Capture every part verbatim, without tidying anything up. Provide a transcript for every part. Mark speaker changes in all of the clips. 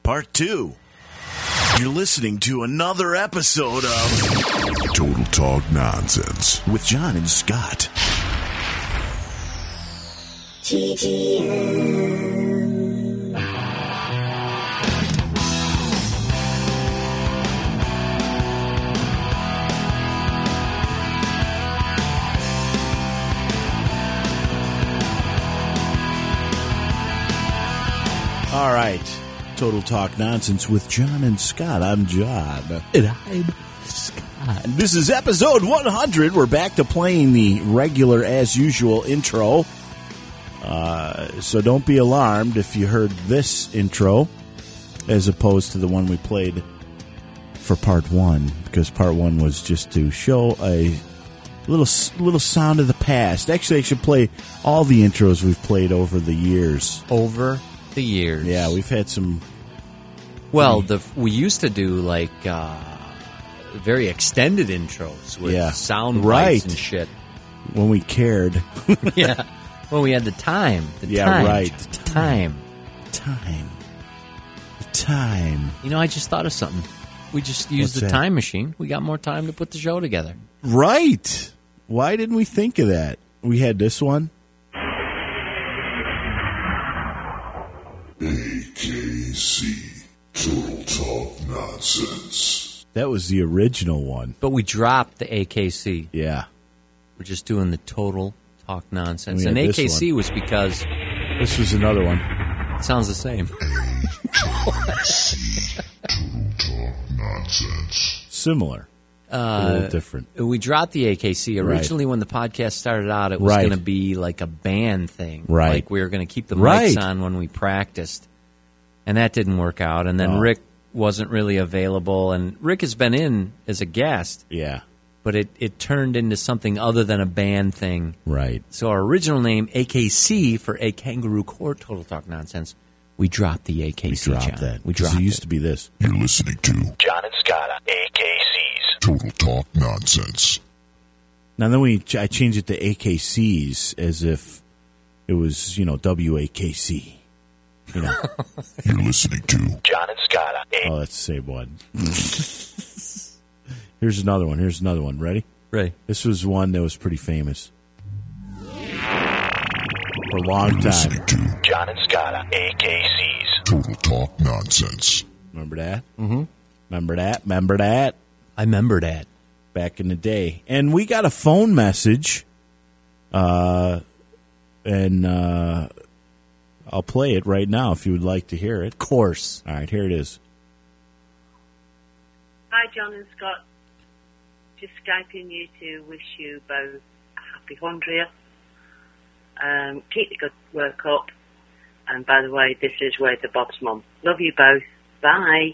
Speaker 1: Part two. You're listening to another episode of
Speaker 2: Total Talk Nonsense
Speaker 1: with John and Scott.
Speaker 3: T T N.
Speaker 1: All right. Total Talk Nonsense with John and Scott. I'm John.
Speaker 4: And I'm Scott.
Speaker 1: This is episode one hundred. We're back to playing the regular, as usual, intro. Uh, so don't be alarmed if you heard this intro as opposed to the one we played for part one, because part one was just to show a little little sound of the past. Actually, I should play all the intros we've played over the years.
Speaker 4: Over the years.
Speaker 1: Yeah, we've had some.
Speaker 4: Well, the we used to do like uh, very extended intros with
Speaker 1: Yeah.
Speaker 4: sound
Speaker 1: Right.
Speaker 4: bites and shit.
Speaker 1: When we cared.
Speaker 4: Yeah. When we had the time. The
Speaker 1: Yeah,
Speaker 4: time.
Speaker 1: right.
Speaker 4: The time.
Speaker 1: Time. Time.
Speaker 4: You know, I just thought of something. We just used
Speaker 1: What's
Speaker 4: the
Speaker 1: that?
Speaker 4: time machine. We got more time to put the show together.
Speaker 1: Right. Why didn't we think of that? We had this one.
Speaker 2: A K C Total Talk Nonsense.
Speaker 1: That was the original one.
Speaker 4: But we dropped the A K C.
Speaker 1: Yeah.
Speaker 4: We're just doing the total talk nonsense.
Speaker 1: We
Speaker 4: And
Speaker 1: had
Speaker 4: A
Speaker 1: this
Speaker 4: K C
Speaker 1: one.
Speaker 4: was because
Speaker 1: This was another one.
Speaker 4: it sounds the same.
Speaker 2: C Total Talk Nonsense.
Speaker 1: Similar. a little different.
Speaker 4: We dropped the A K C. Originally, when the podcast started out, it was
Speaker 1: Right.
Speaker 4: going to be like a band thing.
Speaker 1: Right.
Speaker 4: Like we were going to keep the
Speaker 1: Right.
Speaker 4: mics on when we practiced. And that didn't work out. And then
Speaker 1: No.
Speaker 4: Rick wasn't really available. And Rick has been in as a guest,
Speaker 1: Yeah.
Speaker 4: but it, it turned into something other than a band thing.
Speaker 1: Right.
Speaker 4: So our original name, A K C, for A Kangaroo Court Total Talk Nonsense, we dropped the A K C,
Speaker 1: We dropped
Speaker 4: John.
Speaker 1: that.
Speaker 4: We
Speaker 1: 'Cause
Speaker 4: dropped
Speaker 1: it used
Speaker 4: it.
Speaker 1: to be this.
Speaker 2: You're listening to
Speaker 3: John and Scott, A K Cs.
Speaker 2: Total Talk Nonsense.
Speaker 1: Now then we I changed it to A K Cs as if it was, you know, W A K C. You know.
Speaker 2: You're listening to
Speaker 3: John and Scott, A
Speaker 1: Oh, that's the same one. Here's another one. Here's another one. Ready?
Speaker 4: Right.
Speaker 1: This was one that was pretty famous. For a long
Speaker 2: You're
Speaker 1: time.
Speaker 2: listening to
Speaker 3: John and Scott, A K Cs.
Speaker 2: Total Talk Nonsense.
Speaker 1: Remember that? Mm-hmm. Remember that? Remember that?
Speaker 4: I remember that.
Speaker 1: Back in the day. And we got a phone message, uh, and uh, I'll play it right now if you would like to hear it.
Speaker 4: Of course.
Speaker 1: All right, here it is.
Speaker 5: Hi, John and Scott. Just Skyping you to wish you both a happy hundredth. Um, keep the good work up. And by the way, this is Wade the Bob's mum. Love you both. Bye.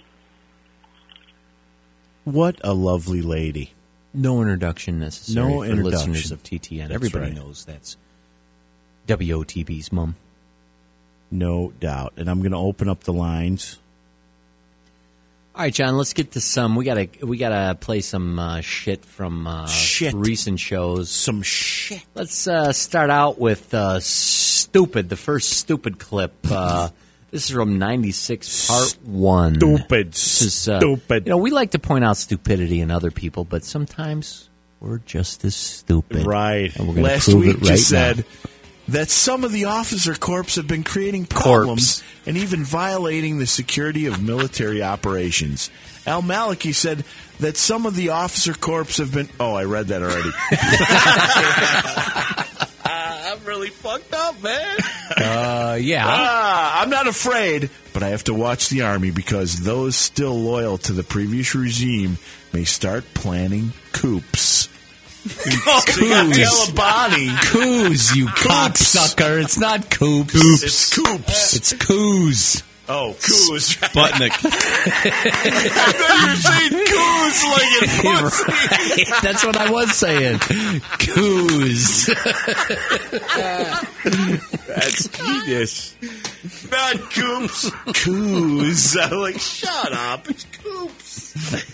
Speaker 1: What a lovely lady.
Speaker 4: No introduction necessary
Speaker 1: No
Speaker 4: for
Speaker 1: introduction.
Speaker 4: listeners of T T N.
Speaker 1: That's
Speaker 4: Everybody
Speaker 1: right.
Speaker 4: knows that's W O T B's mom.
Speaker 1: No doubt. And I'm going to open up the lines.
Speaker 4: All right, John. Let's get to some. We gotta we gotta play some uh, shit from uh,
Speaker 1: Shit.
Speaker 4: recent shows.
Speaker 1: Some shit.
Speaker 4: Let's uh, start out with uh, stupid. The first stupid clip. Uh, this is from ninety-six, part one.
Speaker 1: Stupid.
Speaker 4: This is, uh,
Speaker 1: Stupid.
Speaker 4: You know, we like to point out stupidity in other people, but sometimes we're just as stupid.
Speaker 1: Right.
Speaker 4: And we're gonna
Speaker 1: Last
Speaker 4: prove
Speaker 1: week
Speaker 4: it
Speaker 1: you
Speaker 4: right
Speaker 1: said
Speaker 4: now.
Speaker 1: that some of the officer corps have been creating problems
Speaker 4: Corpse.
Speaker 1: and even violating the security of military operations. Al Maliki said that some of the officer corps have been... Oh, I read that already. I'm really fucked up, man.
Speaker 4: Uh, yeah.
Speaker 1: Ah, I'm not afraid, but I have to watch the Army because those still loyal to the previous regime may start planning coups. Oh, so you got Talabani.
Speaker 4: Coos, you cocksucker. It's not coops.
Speaker 1: It's coups.
Speaker 4: It's coos.
Speaker 1: Oh, coos.
Speaker 4: Sputnik.
Speaker 1: I thought you were saying coos like in pussy.
Speaker 4: Right. That's what I was saying. Coos.
Speaker 1: That's genius. Not coops. Coos. I'm like, shut up. It's coops.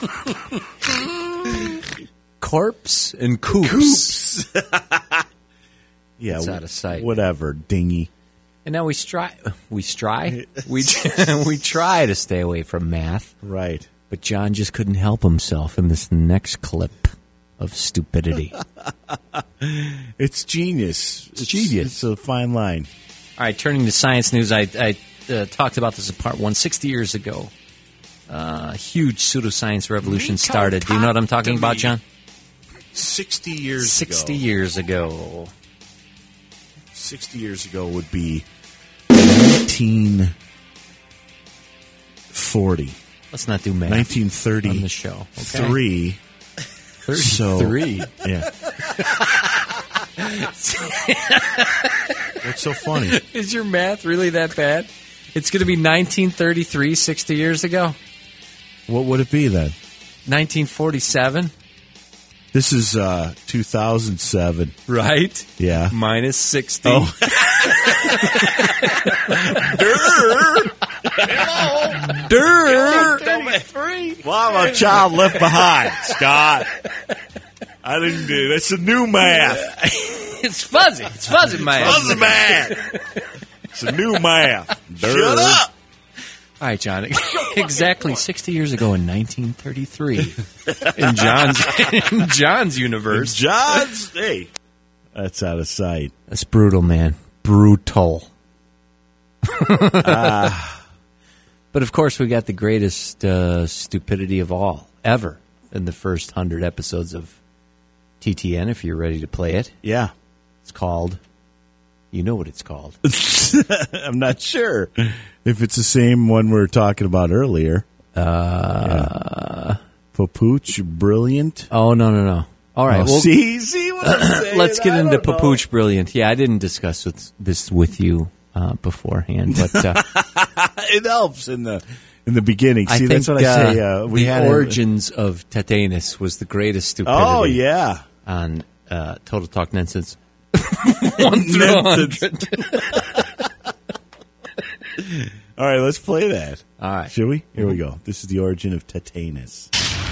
Speaker 4: Corpse and coops.
Speaker 1: Coops. Yeah,
Speaker 4: It's out of sight.
Speaker 1: Whatever, dingy.
Speaker 4: And now we stri- we try we we try to stay away from math,
Speaker 1: Right.
Speaker 4: but John just couldn't help himself in this next clip of stupidity.
Speaker 1: It's genius. It's
Speaker 4: genius.
Speaker 1: It's a fine line.
Speaker 4: All right, turning to science news, I, I uh, talked about this in part one. sixty years ago, uh, a huge pseudoscience revolution started. Do you know what I'm talking about, John?
Speaker 1: Sixty years
Speaker 4: sixty
Speaker 1: ago.
Speaker 4: years ago.
Speaker 1: Sixty years ago would be nineteen forty.
Speaker 4: Let's not do math
Speaker 1: Nineteen thirty
Speaker 4: on the show. Okay?
Speaker 1: Three. So
Speaker 4: Three.
Speaker 1: yeah. What's so funny?
Speaker 4: Is your math really that bad? It's going to be nineteen thirty-three, sixty years ago.
Speaker 1: What would it be then?
Speaker 4: nineteen forty-seven,
Speaker 1: This is uh, two thousand seven.
Speaker 4: right?
Speaker 1: Yeah.
Speaker 4: Minus sixty.
Speaker 1: Oh.
Speaker 4: Durr.
Speaker 1: Well, I'm a child left behind, Scott. I didn't do that's a new math.
Speaker 4: It's fuzzy. It's fuzzy math.
Speaker 1: Fuzzy math. It's a new math. Shut up.
Speaker 4: All right, John. Exactly sixty years ago in nineteen thirty-three, in John's in John's universe.
Speaker 1: John's hey. That's out of sight.
Speaker 4: That's brutal, man. Brutal. uh, but of course, we got the greatest uh, stupidity of all ever in the first hundred episodes of T T N. If you're ready to play it,
Speaker 1: Yeah.
Speaker 4: it's called. You know what it's called?
Speaker 1: I'm not sure if it's the same one we were talking about earlier.
Speaker 4: Uh,
Speaker 1: yeah. Papooch Brilliant.
Speaker 4: Oh no no no! All right,
Speaker 1: Oh,
Speaker 4: well,
Speaker 1: see, see what I'm saying?
Speaker 4: let's get
Speaker 1: I
Speaker 4: into
Speaker 1: don't know.
Speaker 4: Papooch Brilliant. Yeah, I didn't discuss with, this with you uh, beforehand, but uh,
Speaker 1: It helps in the in the beginning.
Speaker 4: I
Speaker 1: See,
Speaker 4: think
Speaker 1: that's what I say. Uh, we
Speaker 4: the
Speaker 1: had a-
Speaker 4: origins of Tetanus was the greatest stupidity.
Speaker 1: Oh yeah.
Speaker 4: On uh, Total Talk Nonsense. One through
Speaker 1: Nonsense.
Speaker 4: hundred.
Speaker 1: All right, let's play that.
Speaker 4: All right.
Speaker 1: Should we? Here we go. This is the origin of Tetanus.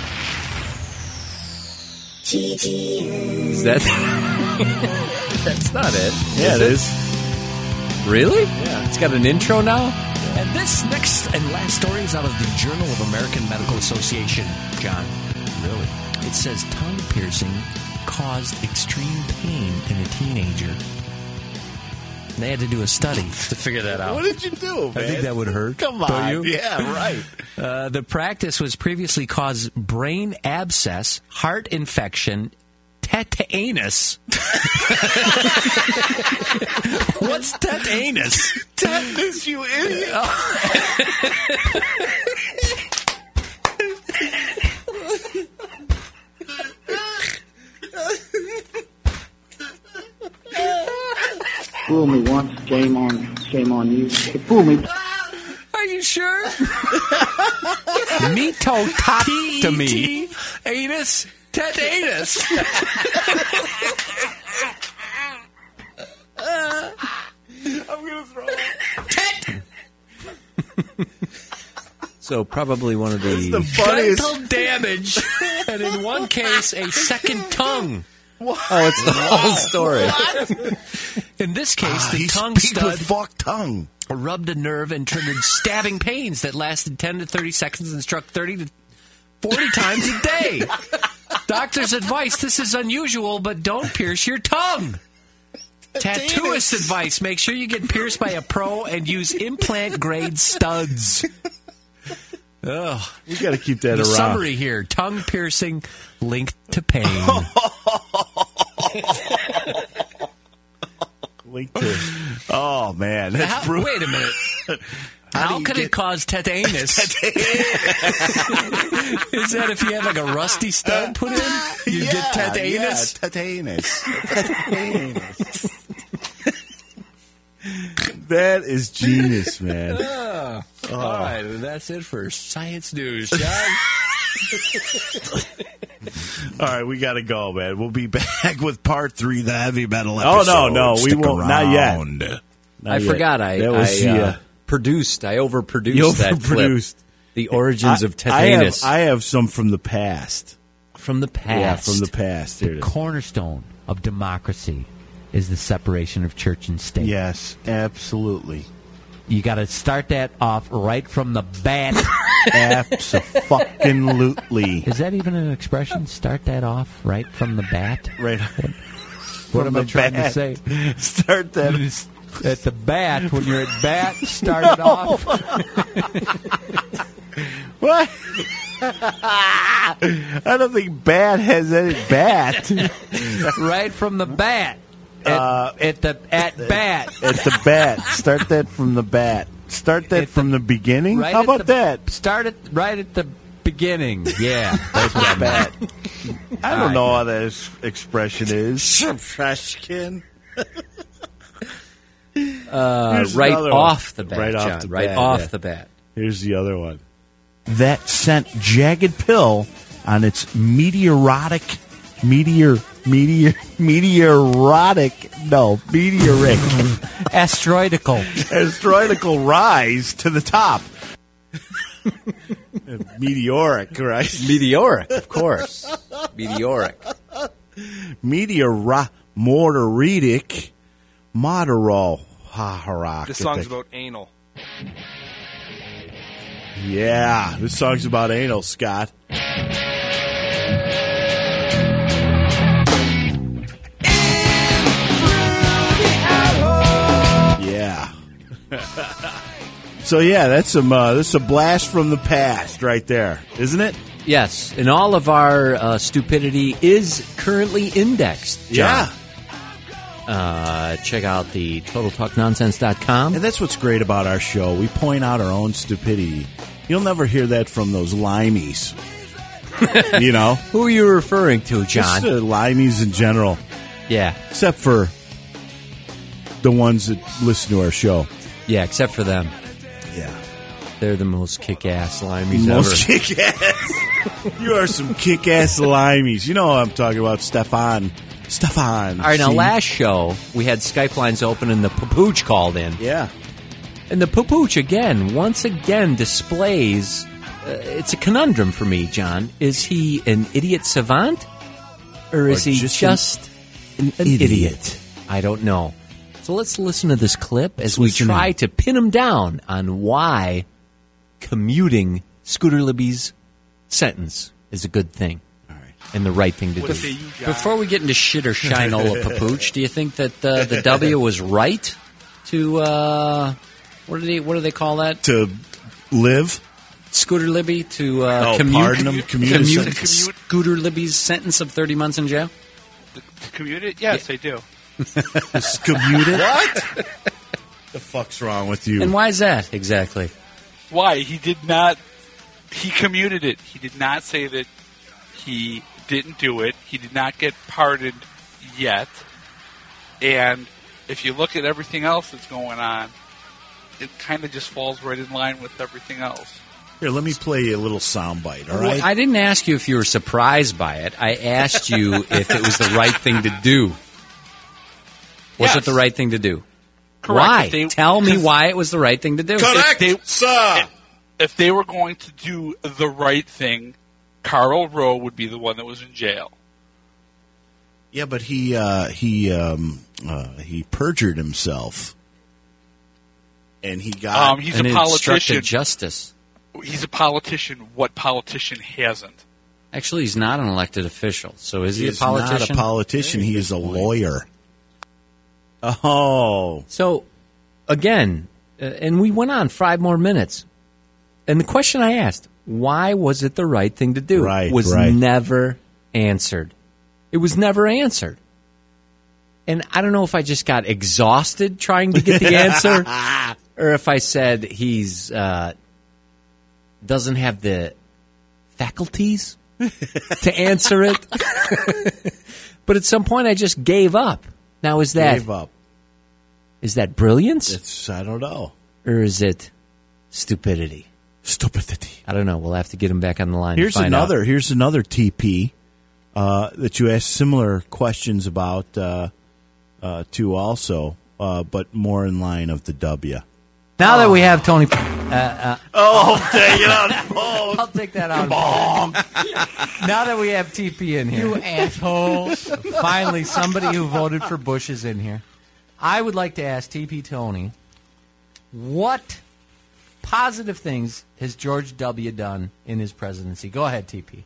Speaker 4: Is that? That's not it.
Speaker 1: Yeah,
Speaker 4: is
Speaker 1: it is.
Speaker 4: Really? Yeah. It's got an intro now?
Speaker 6: And this next and last story is out of the Journal of American Medical Association, John.
Speaker 1: Really?
Speaker 6: It says tongue piercing caused extreme pain in a teenager. They had to do a study to figure that out.
Speaker 1: What did you do, man?
Speaker 6: I think that would hurt.
Speaker 1: Come
Speaker 6: Don't
Speaker 1: on.
Speaker 6: you?
Speaker 1: Yeah, right.
Speaker 6: Uh, the practice was previously caused brain abscess, heart infection, tetanus. What's tetanus?
Speaker 1: Tetanus, you idiot.
Speaker 7: Fool me once, shame on, shame on you. Fool me.
Speaker 6: Are you sure? Metototomy. Anus. Tetanus.
Speaker 1: I'm going to throw up.
Speaker 4: So probably one of the...
Speaker 1: The funniest.
Speaker 6: Dental damage. And in one case, a second tongue.
Speaker 1: What?
Speaker 4: Oh, it's the whole story.
Speaker 6: In this case, the
Speaker 1: He
Speaker 6: tongue
Speaker 1: speaks
Speaker 6: stud
Speaker 1: with forked tongue.
Speaker 6: rubbed a nerve and triggered stabbing pains that lasted ten to thirty seconds and struck thirty to forty times a day. Doctor's advice, this is unusual, but don't pierce your tongue. Tattooist advice, make sure you get pierced by a pro and use implant-grade studs. Ugh.
Speaker 1: We got to keep that
Speaker 6: The
Speaker 1: around.
Speaker 6: summary here, tongue piercing linked to pain.
Speaker 1: Link to. Oh man, that's
Speaker 6: How-
Speaker 1: brutal.
Speaker 6: wait a minute.
Speaker 1: How do
Speaker 6: How
Speaker 1: you
Speaker 6: could
Speaker 1: get-
Speaker 6: it cause tetanus? Is that if you have like a rusty stud put in? You
Speaker 1: yeah,
Speaker 6: get tetanus?
Speaker 1: Yeah, tetanus. Tetanus. That is genius, man.
Speaker 6: Oh. All right, and that's it for Science News, John.
Speaker 1: All right, we got to go, man. We'll be back with part three, the heavy metal
Speaker 2: Oh,
Speaker 1: episode.
Speaker 2: no, no, we
Speaker 1: Stick
Speaker 2: won't. Not
Speaker 1: around.
Speaker 2: yet.
Speaker 1: Not
Speaker 4: I
Speaker 1: yet.
Speaker 4: forgot I,
Speaker 1: That was
Speaker 4: I
Speaker 1: the,
Speaker 4: uh,
Speaker 1: uh,
Speaker 4: produced, I overproduced
Speaker 1: You
Speaker 4: that clip.
Speaker 1: overproduced.
Speaker 4: The origins
Speaker 1: I,
Speaker 4: of
Speaker 1: I have,
Speaker 4: tetanus.
Speaker 1: I have some from the past.
Speaker 4: from the past.
Speaker 1: Yeah, from the past. Here it is.
Speaker 8: cornerstone of democracy
Speaker 4: is the separation of church and state.
Speaker 1: Yes, absolutely.
Speaker 4: You got to start that off right from the bat.
Speaker 1: Absolutely.
Speaker 4: Is that even an expression? Start that off right from the bat?
Speaker 1: Right.
Speaker 4: What am I
Speaker 1: the
Speaker 4: trying
Speaker 1: bat.
Speaker 4: to say?
Speaker 1: Start that.
Speaker 4: At the bat, when you're at bat, start it off.
Speaker 1: What? I don't think bat has any bat.
Speaker 4: Right from the bat. At,
Speaker 1: Uh,
Speaker 4: at the at bat.
Speaker 1: At the bat. Start that from the bat. Start that
Speaker 4: At
Speaker 1: from
Speaker 4: the-
Speaker 1: the, beginning.
Speaker 4: Right
Speaker 1: How
Speaker 4: at
Speaker 1: about
Speaker 4: the-
Speaker 1: that?
Speaker 4: Start it right at the beginning. Yeah, that's what I
Speaker 1: Bat.
Speaker 4: meant.
Speaker 1: I don't
Speaker 4: right.
Speaker 1: know how that is, expression is.
Speaker 8: Freshkin.
Speaker 4: Uh,
Speaker 1: Here's
Speaker 4: right
Speaker 1: another one.
Speaker 4: off the bat,
Speaker 1: Right off
Speaker 4: John.
Speaker 1: the
Speaker 4: right
Speaker 1: bat,
Speaker 4: off
Speaker 1: yeah.
Speaker 4: the bat.
Speaker 1: Here's the other one. That sent jagged pill on its meteoric, meteor, meteor, meteoric, no, meteoric,
Speaker 4: Asteroidical.
Speaker 1: asteroidical rise to the top. Meteoric, right?
Speaker 4: Meteoric, of course. Meteoric.
Speaker 1: Meteor, mortaritic, moderal.
Speaker 9: This song's about anal.
Speaker 1: Yeah, this song's about anal, Scott. Yeah. So yeah, that's some uh, that's a blast from the past right there, isn't it?
Speaker 4: Yes, and all of our uh, stupidity is currently indexed, John.
Speaker 1: Yeah.
Speaker 4: Uh, check out the total talk nonsense dot com.
Speaker 1: And that's what's great about our show. We point out our own stupidity. You'll never hear that from those limeys. You know?
Speaker 4: Who are you referring to, John?
Speaker 1: Just uh, limeys in general.
Speaker 4: Yeah,
Speaker 1: Except for the ones that listen to our show.
Speaker 4: yeah, except for them.
Speaker 1: Yeah.
Speaker 4: They're the most kick-ass limeys
Speaker 1: Most
Speaker 4: ever.
Speaker 1: kick-ass. You are some kick-ass limeys. You know what I'm talking about, Stefan. Stefan.
Speaker 4: All right, now
Speaker 1: See?
Speaker 4: last show, we had Skype lines open and the Papooch called in.
Speaker 1: Yeah.
Speaker 4: And the Papooch, again, once again displays, uh, it's a conundrum for me, John. Is he an idiot savant? Or is
Speaker 1: Or
Speaker 4: he
Speaker 1: just
Speaker 4: just,
Speaker 1: an-
Speaker 4: an,
Speaker 1: an
Speaker 4: idiot.
Speaker 1: idiot.
Speaker 4: I don't know. So let's listen to this clip as
Speaker 1: Let's
Speaker 4: we
Speaker 1: listen
Speaker 4: try
Speaker 1: in.
Speaker 4: to pin him down on why commuting Scooter Libby's sentence is a good thing.
Speaker 1: All right.
Speaker 4: And the right thing to
Speaker 9: What
Speaker 4: do.
Speaker 9: say you, John?
Speaker 4: Before we get into shit or shinola Papooch, do you think that uh, the W was right to uh, what do they what do they call that?
Speaker 1: To live.
Speaker 4: Scooter Libby to uh,
Speaker 1: Oh,
Speaker 4: commute,
Speaker 1: pardon him, commute his
Speaker 4: commute
Speaker 9: sentence.
Speaker 4: Scooter Libby's sentence of thirty months in jail.
Speaker 9: To commute it? Yes, I do.
Speaker 1: Commute it. What? The fuck's wrong with you?
Speaker 4: And why is that exactly?
Speaker 9: Why? He did not. He commuted it. He did not say that he didn't do it. He did not get pardoned yet. And if you look at everything else that's going on, it kind of just falls right in line with everything else.
Speaker 1: Here, let me play you a little soundbite, all
Speaker 4: Well,
Speaker 1: right?
Speaker 4: I didn't ask you if you were surprised by it. I asked you if it was the right thing to do. Was
Speaker 9: Yes.
Speaker 4: it the right thing to do?
Speaker 9: Correct.
Speaker 4: Why?
Speaker 9: If they-
Speaker 4: Tell me
Speaker 9: 'cause
Speaker 4: why it was the right thing to do.
Speaker 9: If they,
Speaker 1: sir.
Speaker 9: if they were going to do the right thing, Karl Rowe would be the one that was in jail.
Speaker 1: Yeah, but he uh, he um, uh, he perjured himself, and he got.
Speaker 9: Um, he's
Speaker 4: and
Speaker 9: a
Speaker 4: it
Speaker 9: politician.
Speaker 4: obstructed justice.
Speaker 9: He's a politician. What politician hasn't?
Speaker 4: Actually, he's not an elected official. So is he,
Speaker 1: he
Speaker 4: a
Speaker 1: is
Speaker 4: politician?
Speaker 1: not a politician. He is a lawyer. Oh,
Speaker 4: So, again, uh, and we went on five more minutes. And the question I asked, why was it the right thing to do,
Speaker 1: Right,
Speaker 4: was
Speaker 1: right.
Speaker 4: never answered. It was never answered. And I don't know if I just got exhausted trying to get the answer, or if I said he's uh, doesn't have the faculties to answer it. But at some point, I just gave up. Now, is that
Speaker 1: gave up.
Speaker 4: is that brilliance?
Speaker 1: It's I don't know.
Speaker 4: Or is it stupidity?
Speaker 1: Stupidity.
Speaker 4: I don't know. We'll have to get him back on the line.
Speaker 1: Here's
Speaker 4: to find
Speaker 1: another.
Speaker 4: Out.
Speaker 1: Here's another T P uh, that you asked similar questions about uh, uh, to also, uh, but more in line of the W.
Speaker 4: Now that we have Tony, uh,
Speaker 1: Oh, dang it on phone.
Speaker 4: I'll take that out. Now that we have T P in here.
Speaker 10: You asshole.
Speaker 4: Finally, somebody who voted for Bush is in here. I would like to ask T P Tony, what positive things has George W. done in his presidency? Go ahead, T P.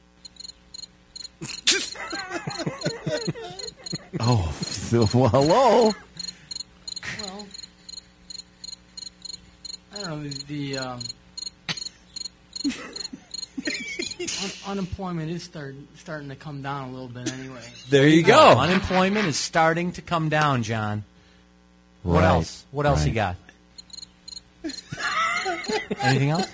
Speaker 1: Oh, well, hello.
Speaker 10: Well, I don't know. The, the um, un- unemployment is start, starting to come down a little bit anyway.
Speaker 4: There you go. Unemployment is starting to come down, John. What
Speaker 1: Right,
Speaker 4: else? What else
Speaker 1: right.
Speaker 4: you got? Anything else?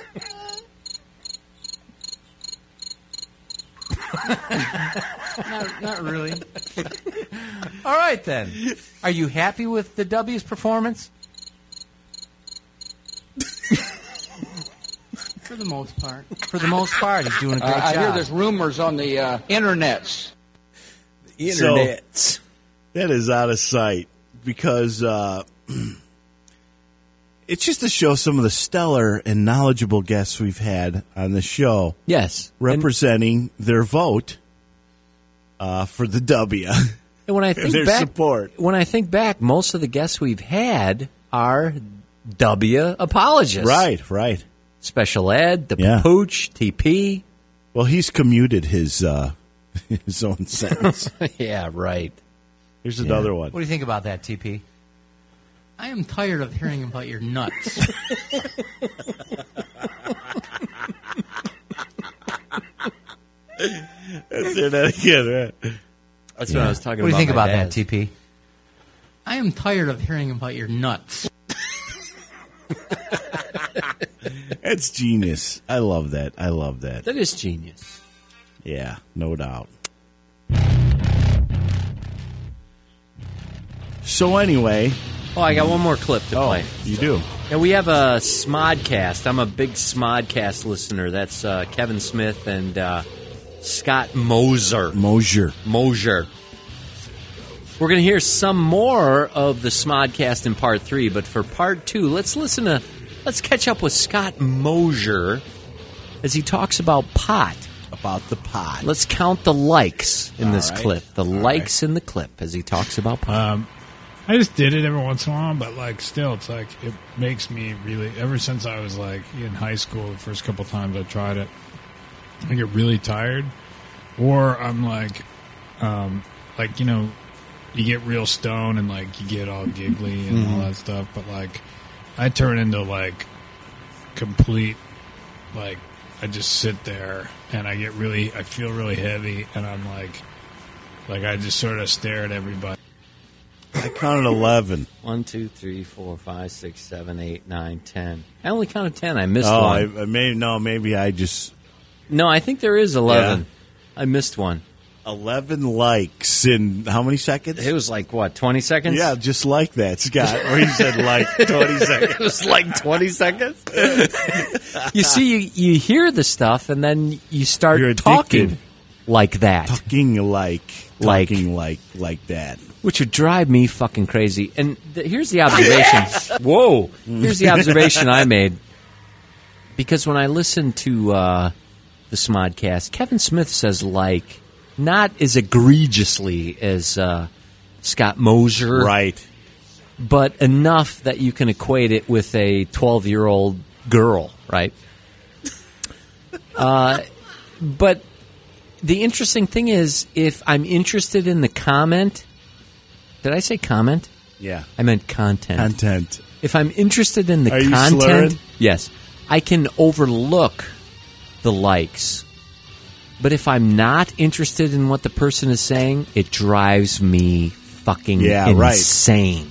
Speaker 10: Not, not really.
Speaker 4: All right, then. Are you happy with the W's performance?
Speaker 10: For the most part.
Speaker 4: For the most part, he's doing a great
Speaker 7: Uh, I
Speaker 4: job.
Speaker 7: hear there's rumors on the uh, internets.
Speaker 1: So, that is out of sight because uh, it's just to show some of the stellar and knowledgeable guests we've had on the show.
Speaker 4: Yes.
Speaker 1: Representing and, their vote uh, for the W.
Speaker 4: And when I think
Speaker 1: their
Speaker 4: back,
Speaker 1: support.
Speaker 4: When I think back, most of the guests we've had are W apologists.
Speaker 1: Right, right.
Speaker 4: Special Ed, the
Speaker 1: Yeah.
Speaker 4: Pooch, T P.
Speaker 1: Well, he's commuted his uh, his own sentence.
Speaker 4: Yeah, right.
Speaker 1: Here's
Speaker 4: Yeah.
Speaker 1: another one.
Speaker 4: What do you think about that, T P?
Speaker 10: I am tired of hearing about your nuts.
Speaker 1: Let's hear that again, right?
Speaker 4: That's
Speaker 10: Yeah.
Speaker 4: what I was talking
Speaker 10: What do you
Speaker 4: about.
Speaker 10: think
Speaker 4: my
Speaker 10: about
Speaker 4: dad's.
Speaker 10: that,
Speaker 4: T P?
Speaker 10: I am tired of hearing about your nuts.
Speaker 1: That's genius. I love that. I love that.
Speaker 4: That is genius.
Speaker 1: Yeah, no doubt. So anyway,
Speaker 4: Oh, I got one more clip to
Speaker 1: oh,
Speaker 4: play.
Speaker 1: you do.
Speaker 4: Yeah, we have a Smodcast. I'm a big Smodcast listener. That's uh, Kevin Smith and uh, Scott Moser.
Speaker 1: Mosier.
Speaker 4: Mosier. We're going to hear some more of the Smodcast in part three, but for part two, let's listen to, let's catch up with Scott Mosier as he talks about pot.
Speaker 1: About the pot.
Speaker 4: Let's count the likes in
Speaker 1: All
Speaker 4: this
Speaker 1: right.
Speaker 4: clip. The
Speaker 1: All
Speaker 4: likes in the clip as he talks about pot.
Speaker 11: Um, I just did it every once in a while, but like still, it's like it makes me really. Ever since I was like in high school, the first couple times I tried it, I get really tired, or I'm like, um, like you know, you get real stoned and like you get all giggly and all
Speaker 12: Mhm.
Speaker 11: that stuff. But like, I turn into like complete, like I just sit there and I get really, I feel really heavy, and I'm like, like I just sort of stare at everybody.
Speaker 1: I counted eleven.
Speaker 4: One, two, three, four, five, six, seven, eight, nine, ten. I only counted ten. I missed
Speaker 1: oh,
Speaker 4: one.
Speaker 1: I, I may no, maybe I just
Speaker 4: No, I think there is eleven.
Speaker 1: Yeah.
Speaker 4: I missed one.
Speaker 1: eleven likes in how many seconds?
Speaker 4: It was like what, twenty seconds?
Speaker 1: Yeah, just like that, Scott. Where you said like twenty seconds.
Speaker 4: It was like twenty seconds. You see, you, you hear the stuff, and then you start
Speaker 1: You're
Speaker 4: talking
Speaker 1: addicted.
Speaker 4: like that,
Speaker 1: Talking like,
Speaker 4: Like-
Speaker 1: talking like, like that.
Speaker 4: which would drive me fucking crazy. And th- here's the observation. Whoa! Here's the observation I made. Because when I listen to uh, the Smodcast, Kevin Smith says like not as egregiously as uh, Scott Mosier,
Speaker 1: Right.
Speaker 4: but enough that you can equate it with a twelve-year-old girl, right? uh, but the interesting thing is, if I'm interested in the comment, did I say comment?
Speaker 1: Yeah.
Speaker 4: I meant content.
Speaker 1: Content.
Speaker 4: If I'm interested in the
Speaker 1: Are you
Speaker 4: content,
Speaker 1: slurring?
Speaker 4: yes, I can overlook the likes. But if I'm not interested in what the person is saying, it drives me fucking
Speaker 1: Yeah, right.
Speaker 4: insane.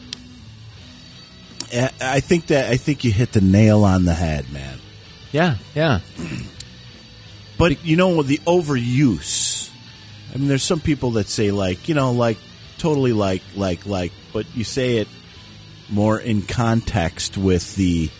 Speaker 1: I- I think that I think you hit the nail on the head, man.
Speaker 4: Yeah, yeah.
Speaker 1: But you know the overuse. I mean, there's some people that say like, you know, like totally like, like, like, but you say it more in context with the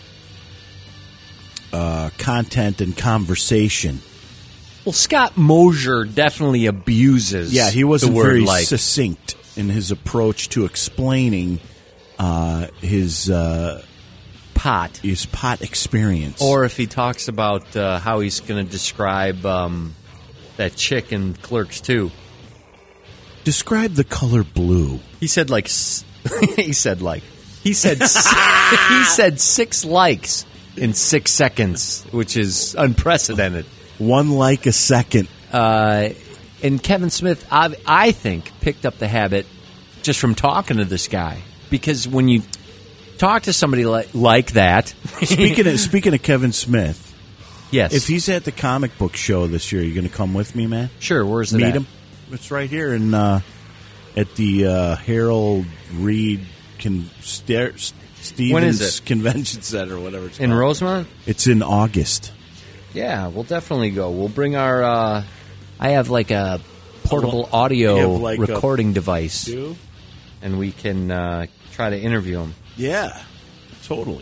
Speaker 1: uh, content and conversation.
Speaker 4: Well, Scott Mosier definitely abuses.
Speaker 1: Yeah, he wasn't
Speaker 4: the word
Speaker 1: very
Speaker 4: like.
Speaker 1: succinct in his approach to explaining uh, his uh,
Speaker 4: pot.
Speaker 1: his pot experience.
Speaker 4: Or if he talks about uh, how he's going to describe um, that chick in Clerks two.
Speaker 1: Describe the color blue.
Speaker 4: He said like s- he said like he said s- he said six likes in six seconds, which is unprecedented.
Speaker 1: One like a second.
Speaker 4: Uh, and Kevin Smith, I, I think, picked up the habit just from talking to this guy, because when you talk to somebody like like that,
Speaker 1: speaking of speaking of Kevin Smith,
Speaker 4: yes,
Speaker 1: if he's at the comic book show this year, you going to come with me, man?
Speaker 4: Sure. Where's it
Speaker 1: Meet
Speaker 4: at?
Speaker 1: him. It's right here in uh, at the uh, Harold Reed Con- Ster- Stevens
Speaker 4: When is it?
Speaker 1: Convention Center, or whatever it's
Speaker 4: In
Speaker 1: called.
Speaker 4: Rosemont?
Speaker 1: It's in August.
Speaker 4: Yeah, we'll definitely go. We'll bring our. Uh, I have like a portable audio
Speaker 1: You have like a-
Speaker 4: recording device,
Speaker 1: Do?
Speaker 4: and we can uh, try to interview him.
Speaker 1: Yeah, totally.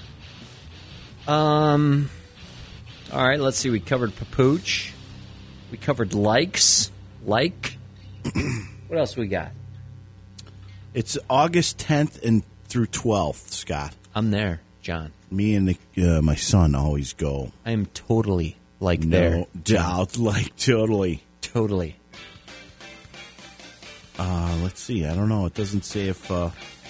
Speaker 4: Um. All right, let's see. We covered Papooch. We covered likes. Like. What else we got?
Speaker 1: It's August tenth and through twelfth, Scott.
Speaker 4: I'm there, John.
Speaker 1: Me and the, uh, my son always go.
Speaker 4: I am totally like
Speaker 1: No
Speaker 4: there.
Speaker 1: doubt, like totally.
Speaker 4: Totally.
Speaker 1: Uh, let's see. I don't know. It doesn't say if uh,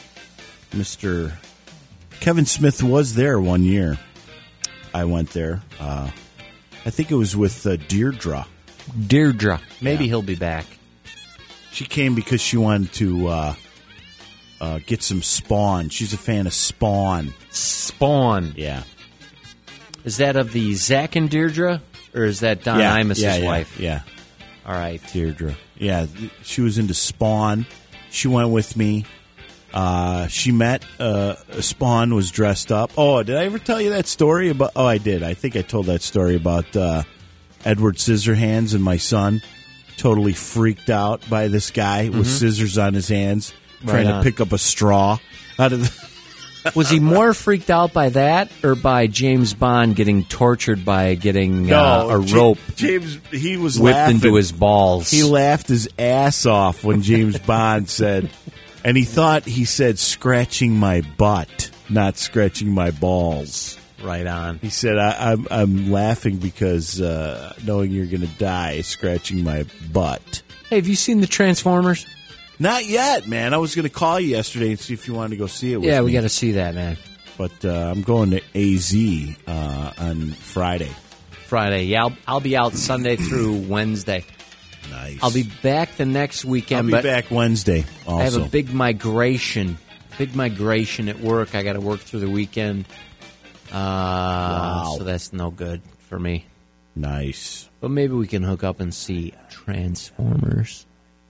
Speaker 1: Mister Kevin Smith was there one year. I went there. Uh, I think it was with uh, Deirdre.
Speaker 4: Deirdre. Maybe
Speaker 1: Yeah.
Speaker 4: he'll be back.
Speaker 1: She came because she wanted to uh, uh, get some Spawn. She's a fan of Spawn.
Speaker 4: Spawn.
Speaker 1: Yeah.
Speaker 4: Is that of the Zach and Deirdre? Or is that Don
Speaker 1: yeah,
Speaker 4: Imus's
Speaker 1: yeah, yeah,
Speaker 4: wife?
Speaker 1: Yeah.
Speaker 4: All right.
Speaker 1: Deirdre. Yeah, she was into Spawn. She went with me. Uh, she met uh, Spawn, was dressed up. Oh, did I ever tell you that story about? Oh, I did. I think I told that story about uh, Edward Scissorhands and my son. Totally freaked out by this guy with
Speaker 4: Mhm.
Speaker 1: scissors on his hands, trying
Speaker 4: Right
Speaker 1: to
Speaker 4: on.
Speaker 1: pick up a straw out of the.
Speaker 4: Was he more freaked out by that or by James Bond getting tortured by getting uh, a
Speaker 1: Ja-
Speaker 4: rope
Speaker 1: James, he was
Speaker 4: whipped
Speaker 1: laughing.
Speaker 4: into his balls?
Speaker 1: He laughed his ass off when James Bond said, and he thought he said scratching my butt, not scratching my balls.
Speaker 4: Right on.
Speaker 1: He said, I, I'm, I'm laughing because uh, knowing you're going to die, scratching my butt.
Speaker 4: Hey, have you seen the Transformers?
Speaker 1: Not yet, man. I was going to call you yesterday and see if you wanted to go see it with
Speaker 4: Yeah,
Speaker 1: me.
Speaker 4: we got to see that, man.
Speaker 1: But uh, I'm going to A Z uh, on Friday.
Speaker 4: Friday. Yeah, I'll, I'll be out Sunday through Wednesday.
Speaker 1: Nice.
Speaker 4: I'll be back the next weekend.
Speaker 1: I'll be
Speaker 4: but
Speaker 1: back Wednesday also.
Speaker 4: I have a big migration. Big migration at work. I got to work through the weekend. Uh,
Speaker 1: Wow.
Speaker 4: So that's no good for me.
Speaker 1: Nice.
Speaker 4: But maybe we can hook up and see Transformers.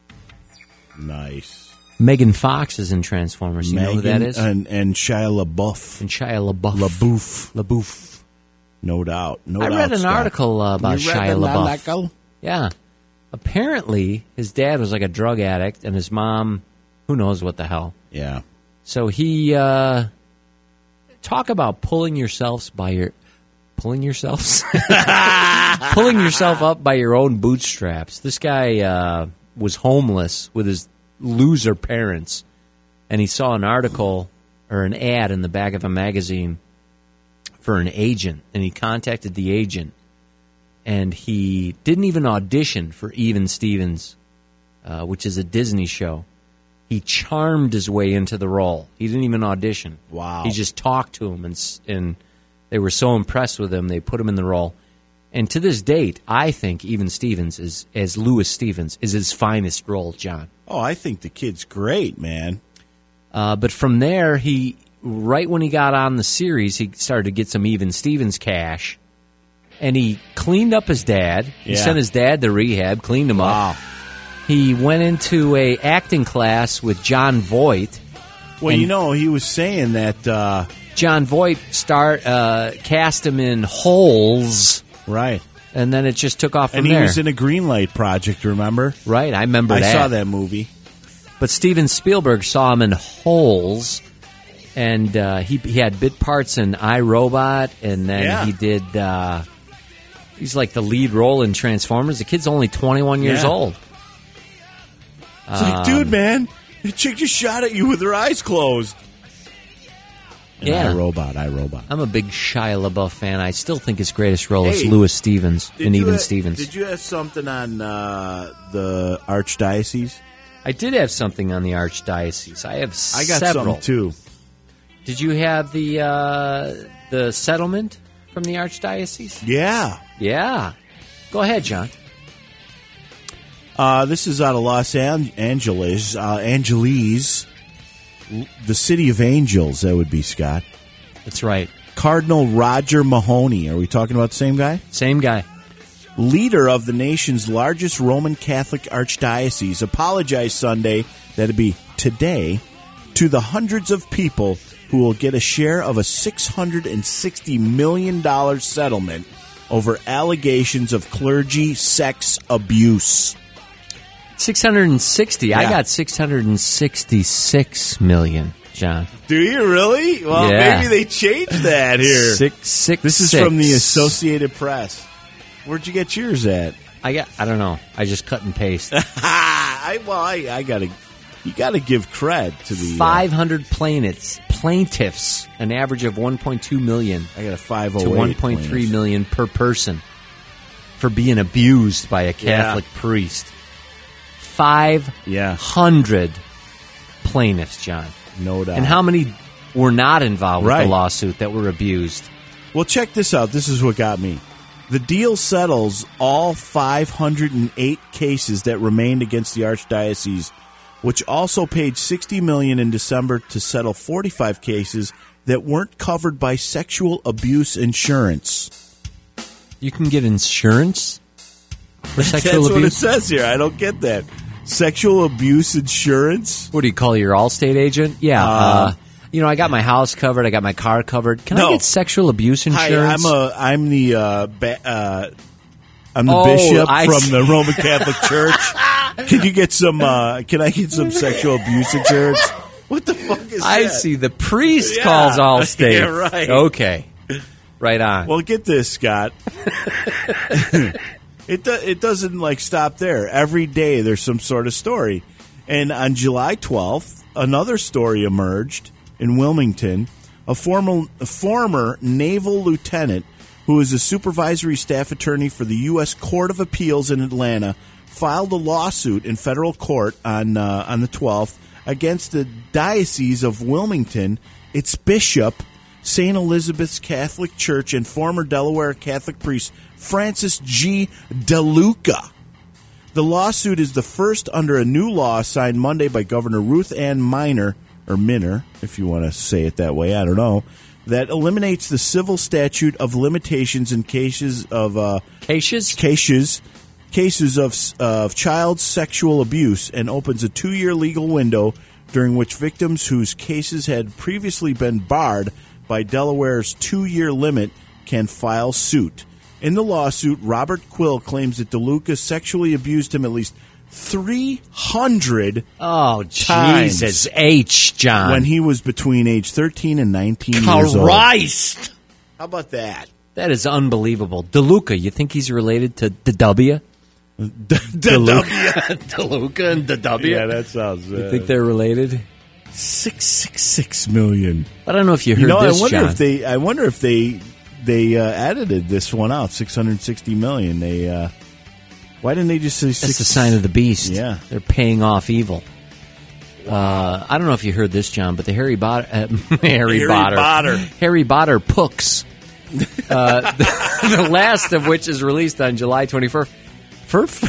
Speaker 1: Nice.
Speaker 4: Megan Fox is in Transformers. You know who that
Speaker 1: Megan
Speaker 4: is?
Speaker 1: And, and Shia LaBeouf.
Speaker 4: And Shia LaBeouf.
Speaker 1: LaBeouf.
Speaker 4: LaBeouf.
Speaker 1: No doubt. No
Speaker 4: I
Speaker 1: doubt.
Speaker 4: read an
Speaker 1: Scott.
Speaker 4: article uh, about
Speaker 1: You read
Speaker 4: Shia
Speaker 1: an
Speaker 4: LaBeouf.
Speaker 1: article?
Speaker 4: Yeah. Apparently, his dad was like a drug addict, and his mom, who knows what the hell.
Speaker 1: Yeah.
Speaker 4: So he uh, talk about pulling yourselves by your pulling yourselves pulling yourself up by your own bootstraps. This guy uh, was homeless with his loser parents, and he saw an article or an ad in the back of a magazine for an agent, and he contacted the agent, and he didn't even audition for Even Stevens, uh, which is a Disney show. He charmed his way into the role. He didn't even audition.
Speaker 1: Wow.
Speaker 4: He just talked to him, and s- and they were so impressed with him, they put him in the role. And to this date, I think Even Stevens is, as Louis Stevens, is his finest role, John.
Speaker 1: Oh, I think the kid's great, man.
Speaker 4: Uh, but from there, he right when he got on the series, he started to get some Even Stevens cash, and he cleaned up his dad. He
Speaker 1: Yeah.
Speaker 4: sent his dad to rehab, cleaned him
Speaker 1: Wow.
Speaker 4: up. He went into a acting class with John Voight.
Speaker 1: Well,
Speaker 4: And
Speaker 1: you know, he was saying that. Uh,
Speaker 4: John Voight start uh, cast him in Holes,
Speaker 1: right.
Speaker 4: and then it just took off from
Speaker 1: And he
Speaker 4: there.
Speaker 1: was in a Greenlight project, remember?
Speaker 4: Right, I remember
Speaker 1: I
Speaker 4: that.
Speaker 1: saw that movie.
Speaker 4: But Steven Spielberg saw him in Holes, and uh, he he had bit parts in iRobot, and then
Speaker 1: Yeah.
Speaker 4: he did. Uh, he's like the lead role in Transformers. The kid's only twenty-one years
Speaker 1: Yeah.
Speaker 4: old.
Speaker 1: It's like,
Speaker 4: Um,
Speaker 1: dude, man, the chick just shot at you with her eyes closed. And
Speaker 4: Yeah.
Speaker 1: iRobot, iRobot.
Speaker 4: I'm a big Shia LaBeouf fan. I still think his greatest role is
Speaker 1: Hey,
Speaker 4: Louis Stevens
Speaker 1: Did
Speaker 4: and
Speaker 1: you
Speaker 4: Even
Speaker 1: ha-
Speaker 4: Stevens.
Speaker 1: Did you have something on uh, the Archdiocese?
Speaker 4: I did have something on the Archdiocese. I have
Speaker 1: I got
Speaker 4: several.
Speaker 1: some too.
Speaker 4: Did you have the uh, the settlement from the Archdiocese?
Speaker 1: Yeah.
Speaker 4: Yeah. Go ahead, John.
Speaker 1: Uh, this is out of Los An- Angeles. Uh, Angeles. The City of Angels, that would be, Scott.
Speaker 4: That's right.
Speaker 1: Cardinal Roger Mahoney. Are we talking about the same guy?
Speaker 4: Same guy.
Speaker 1: Leader of the nation's largest Roman Catholic archdiocese apologized Sunday, that'd be today, to the hundreds of people who will get a share of a six hundred sixty million dollars settlement over allegations of clergy sex abuse.
Speaker 4: six hundred sixty. I
Speaker 1: Yeah.
Speaker 4: got six hundred sixty-six million, John.
Speaker 1: Do you really? Well,
Speaker 4: Yeah.
Speaker 1: maybe they changed that here.
Speaker 4: Six, six,
Speaker 1: This is
Speaker 4: six.
Speaker 1: from the Associated Press. Where'd you get yours at?
Speaker 4: I got. I don't know. I just cut and paste.
Speaker 1: I well, I, I gotta, you gotta give cred to the uh,
Speaker 4: Five hundred plaintiffs. Plaintiffs. An average of one point two million
Speaker 1: I got a five oh eight
Speaker 4: to one point three
Speaker 1: plaintiffs.
Speaker 4: million per person for being abused by a Catholic
Speaker 1: Yeah.
Speaker 4: priest. Five
Speaker 1: Yeah,
Speaker 4: hundred plaintiffs, John.
Speaker 1: no doubt.
Speaker 4: And how many were not involved with
Speaker 1: Right.
Speaker 4: the lawsuit that were abused?
Speaker 1: Well, check this out. This is what got me. The deal settles all five hundred eight cases that remained against the Archdiocese, which also paid sixty million dollars in December to settle forty-five cases that weren't covered by sexual abuse insurance.
Speaker 4: You can get insurance for
Speaker 1: That's
Speaker 4: sexual
Speaker 1: what it
Speaker 4: abuse?
Speaker 1: says here. I don't get that. Sexual abuse insurance?
Speaker 4: What do you call your Allstate agent? Yeah. Uh,
Speaker 1: Uh,
Speaker 4: you know, I got my house covered. I got my car covered. Can
Speaker 1: No.
Speaker 4: I get sexual abuse insurance?
Speaker 1: Hi, I'm a I'm the uh, ba- uh, I'm the
Speaker 4: Oh,
Speaker 1: bishop
Speaker 4: I
Speaker 1: from
Speaker 4: see.
Speaker 1: the Roman Catholic Church. Can you get some? Uh, can I get some sexual abuse insurance? What the fuck is
Speaker 4: I
Speaker 1: that?
Speaker 4: see. The priest
Speaker 1: Yeah.
Speaker 4: calls Allstate.
Speaker 1: Yeah, right.
Speaker 4: Okay. Right on.
Speaker 1: Well, get this, Scott. it do, it doesn't like stop there. Every day there's some sort of story, and on July twelfth, another story emerged in Wilmington. A former a former naval lieutenant who is a supervisory staff attorney for the U S Court of Appeals in Atlanta filed a lawsuit in federal court on uh, on the twelfth against the Diocese of Wilmington, its bishop, Saint Elizabeth's Catholic Church, and former Delaware Catholic priest Francis G. DeLuca. The lawsuit is the first under a new law signed Monday by Governor Ruth Ann Minor, or Minor, if you want to say it that way, I don't know, that eliminates the civil statute of limitations in cases of uh,
Speaker 4: Cases?
Speaker 1: cases cases of of child sexual abuse and opens a two-year legal window during which victims whose cases had previously been barred by Delaware's two-year limit can file suit. In the lawsuit, Robert Quill claims that DeLuca sexually abused him at least three hundred
Speaker 4: Oh,
Speaker 1: times
Speaker 4: Jesus H, John.
Speaker 1: when he was between age thirteen and nineteen years old.
Speaker 4: Christ.
Speaker 1: How about that?
Speaker 4: That is unbelievable. DeLuca, you think he's related to the W?
Speaker 1: DeLuca.
Speaker 4: DeLuca and the W?
Speaker 1: Yeah, that sounds. Uh,
Speaker 4: You think they're related?
Speaker 1: six six six million.
Speaker 4: But I don't know if you heard
Speaker 1: You know,
Speaker 4: this,
Speaker 1: I wonder
Speaker 4: John.
Speaker 1: if they. I wonder if they they uh, edited this one out. Six hundred sixty million. They. Uh, why didn't they just say?
Speaker 4: That's
Speaker 1: six?
Speaker 4: the sign of the beast.
Speaker 1: Yeah.
Speaker 4: They're paying off evil. Uh, I don't know if you heard this, John, but the Harry Potter, uh, Harry,
Speaker 1: Harry
Speaker 4: Potter,
Speaker 1: Potter.
Speaker 4: Harry Potter Pooks, uh, the, the last of which is released on July twenty-first. Furf?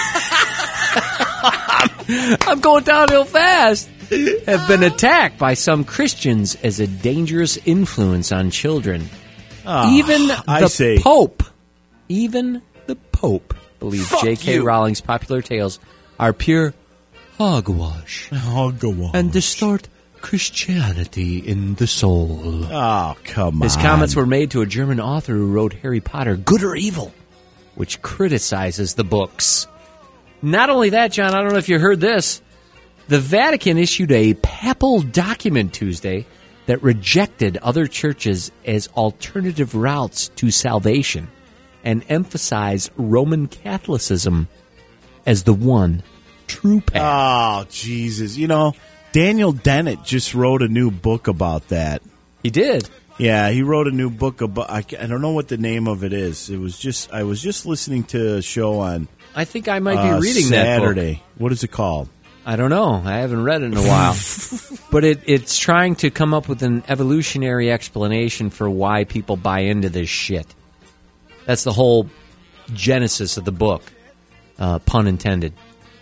Speaker 4: I'm going downhill fast. Have been attacked by some Christians as a dangerous influence on children.
Speaker 1: Ah,
Speaker 4: even
Speaker 1: I
Speaker 4: the
Speaker 1: say.
Speaker 4: Pope, even the Pope believes J K.
Speaker 1: you.
Speaker 4: Rowling's popular tales are pure hogwash
Speaker 1: Oh, go on.
Speaker 4: and distort Christianity in the soul.
Speaker 1: Oh, come on.
Speaker 4: His comments were made to a German author who wrote Harry Potter, Good or Evil, which criticizes the books. Not only that, John, I don't know if you heard this. The Vatican issued a papal document Tuesday that rejected other churches as alternative routes to salvation and emphasized Roman Catholicism as the one true path.
Speaker 1: Oh, Jesus. You know, Daniel Dennett just wrote a new book about that.
Speaker 4: He did.
Speaker 1: Yeah, he wrote a new book about. I, ca- I don't know what the name of it is. It was just I was just listening to a show on.
Speaker 4: I think I might be
Speaker 1: uh,
Speaker 4: reading that book.
Speaker 1: Saturday. What is it called?
Speaker 4: I don't know. I haven't read it in a while. But it, it's trying to come up with an evolutionary explanation for why people buy into this shit. That's the whole genesis of the book, uh, pun intended.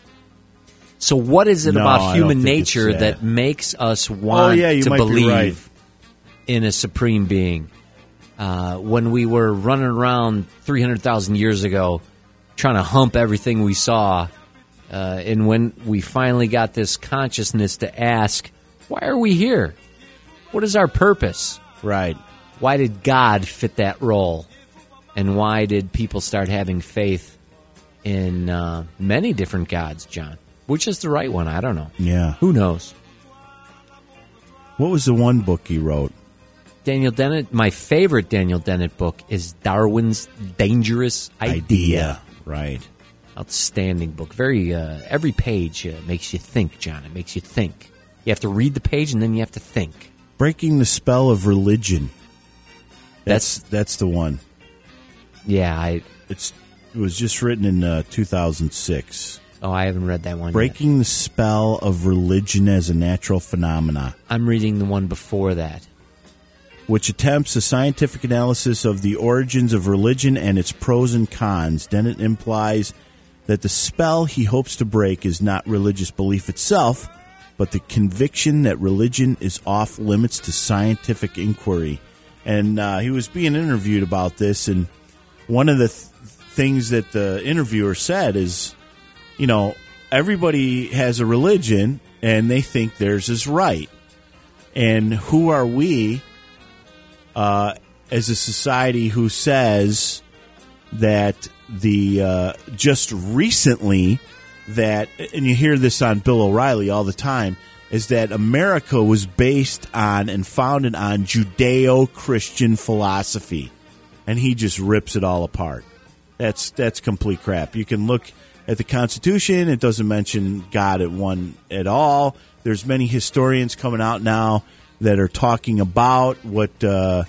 Speaker 4: So what is it
Speaker 1: No,
Speaker 4: about
Speaker 1: I
Speaker 4: human
Speaker 1: don't think it's
Speaker 4: nature
Speaker 1: that.
Speaker 4: that makes us want
Speaker 1: yeah, you
Speaker 4: to
Speaker 1: might be
Speaker 4: believe
Speaker 1: right.
Speaker 4: in a supreme being? Uh, when we were running around three hundred thousand years ago trying to hump everything we saw, uh, and when we finally got this consciousness to ask, why are we here? What is our purpose?
Speaker 1: Right.
Speaker 4: Why did God fit that role? And why did people start having faith in uh, many different gods, John? Which is the right one? I don't know.
Speaker 1: Yeah.
Speaker 4: Who knows?
Speaker 1: What was the one book he wrote?
Speaker 4: Daniel Dennett. My favorite Daniel Dennett book is Darwin's Dangerous Idea.
Speaker 1: Idea. Right.
Speaker 4: Outstanding book. Very uh, every page uh, makes you think, John. It makes you think. You have to read the page and then you have to think.
Speaker 1: Breaking the Spell of Religion. That's that's, that's the one.
Speaker 4: Yeah, I.
Speaker 1: It's it was just written in uh, two thousand six.
Speaker 4: Oh, I haven't read that one.
Speaker 1: Breaking
Speaker 4: yet.
Speaker 1: the Spell of Religion as a Natural Phenomena.
Speaker 4: I'm reading the one before that,
Speaker 1: which attempts a scientific analysis of the origins of religion and its pros and cons. Dennett implies that the spell he hopes to break is not religious belief itself, but the conviction that religion is off limits to scientific inquiry. And uh, he was being interviewed about this, and one of the th- things that the interviewer said is, you know, everybody has a religion, and they think theirs is right. And who are we uh, as a society who says that the uh, just recently that, and you hear this on Bill O'Reilly all the time, is that America was based on and founded on Judeo-Christian philosophy, and he just rips it all apart. That's that's complete crap. You can look at the Constitution; it doesn't mention God at one at all. There's many historians coming out now that are talking about what uh,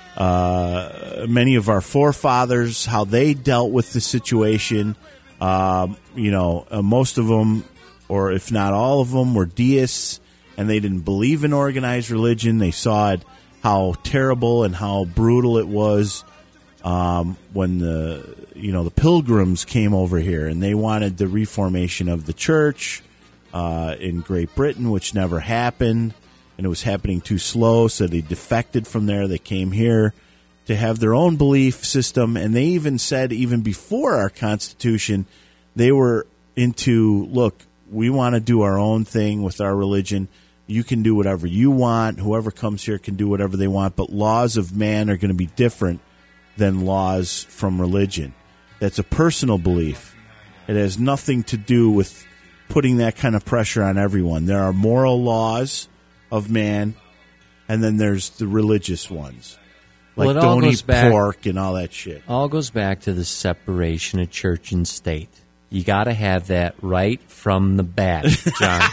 Speaker 1: uh, many of our forefathers, how they dealt with the situation. Um, you know, uh, most of them, or if not all of them, were deists, and they didn't believe in organized religion. They saw it, how terrible and how brutal it was um, when the you know the Pilgrims came over here, and they wanted the reformation of the church uh, in Great Britain, which never happened, and it was happening too slow. So they defected from there. They came here to have their own belief system, and they even said, even before our Constitution, they were into, look, we want to do our own thing with our religion. You can do whatever you want. Whoever comes here can do whatever they want, but laws of man are going to be different than laws from religion. That's a personal belief. It has nothing to do with putting that kind of pressure on everyone. There are moral laws of man, and then there's the religious ones. Like
Speaker 4: well, it all
Speaker 1: don't
Speaker 4: goes
Speaker 1: eat
Speaker 4: back,
Speaker 1: pork and all that shit.
Speaker 4: All goes back to the separation of church and state. You got to have that right from the bat, John.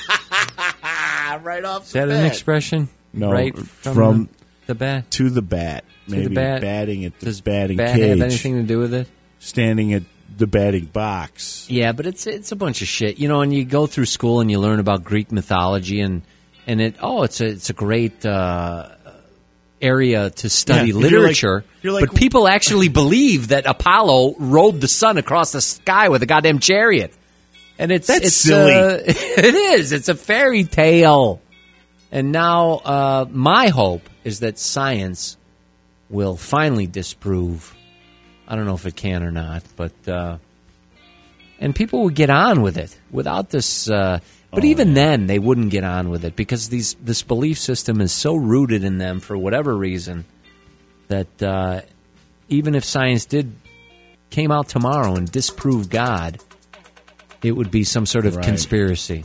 Speaker 1: Right off
Speaker 4: Is
Speaker 1: the
Speaker 4: that
Speaker 1: bat.
Speaker 4: an expression?
Speaker 1: No,
Speaker 4: right from,
Speaker 1: from
Speaker 4: the, the bat
Speaker 1: to the bat.
Speaker 4: To
Speaker 1: Maybe
Speaker 4: the bat.
Speaker 1: batting at the
Speaker 4: Does
Speaker 1: batting
Speaker 4: bat
Speaker 1: cage.
Speaker 4: have anything to do with it?
Speaker 1: Standing at the batting box.
Speaker 4: Yeah, but it's it's a bunch of shit, you know. And you go through school and you learn about Greek mythology, and and it oh, it's a it's a great uh, area to study
Speaker 1: Yeah, you're
Speaker 4: literature.
Speaker 1: like- you're like-
Speaker 4: but people actually believe that Apollo rode the sun across the sky with a goddamn chariot, and it's
Speaker 1: That's
Speaker 4: it's,
Speaker 1: silly.
Speaker 4: Uh, it is. It's a fairy tale. And now uh, my hope is that science will finally disprove. I don't know if it can or not, but uh, and people would get on with it without this. Uh, but
Speaker 1: Oh,
Speaker 4: even
Speaker 1: yeah.
Speaker 4: then, they wouldn't get on with it because these this belief system is so rooted in them for whatever reason that uh, even if science did came out tomorrow and disproved God, it would be some sort of
Speaker 1: Right.
Speaker 4: conspiracy.